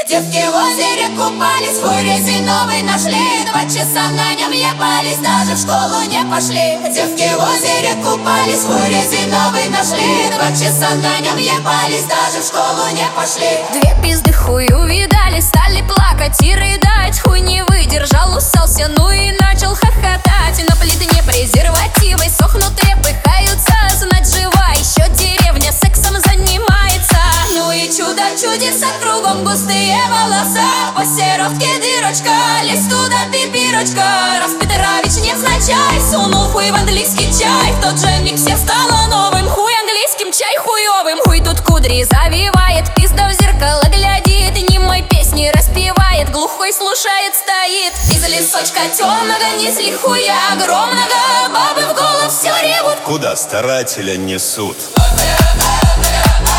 Девки в озере купались, свой резиновый нашли. 2 часа на нем ебались, даже в школу не пошли. Девки в озере купались, свой резиновый нашли. 2 часа на нем ебались, даже в школу не пошли. 2 пизды хую видали, стали плакать и рыдать. Хуй не выдержал, усался, ну и начал хохотать. На плитне презервативы сохнут, репыхаются. Знать жива, еще деревня сексом занимается. Ну и чудо чудеса, кругом густые волоса. По серовке дырочка, лезь туда, пипирочка. Раз Петрович невзначай сунул хуй в английский чай, в тот же миг все стало новым. Хуй английским, чай хуевым. Хуй тут кудри завивает, пизда в зеркало глядит, немой песни распевает, глухой слушает, стоит. Из лесочка темного несли хуя огромного. Бабы в голос все ревут, куда старателя несут.